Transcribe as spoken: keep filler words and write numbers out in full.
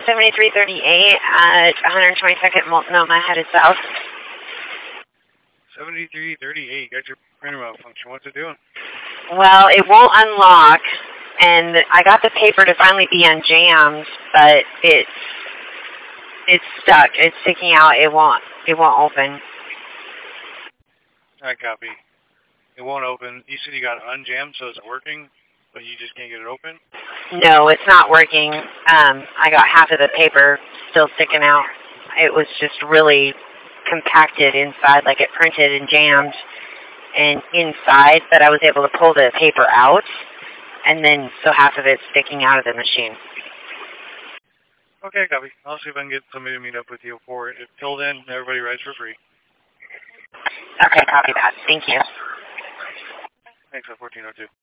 seventy-three thirty-eight at one twenty-second Multnomah headed south. seventy-three thirty-eight, got your printer malfunction. What's it doing? Well, it won't unlock, and I got the paper to finally be unjammed, but it's it's stuck. It's sticking out. It won't. It won't open. I copy. It won't open. You said you got it unjammed, so it's working, but you just can't get it open? No, it's not working. Um, I got half of the paper still sticking out. It was just really compacted inside, like it printed and jammed and inside, but I was able to pull the paper out, and then so half of it's sticking out of the machine. Okay, copy. I'll see if I can get somebody to meet up with you for it. Until then, everybody rides for free. Okay, copy that. Thank you. Thanks, fourteen oh two.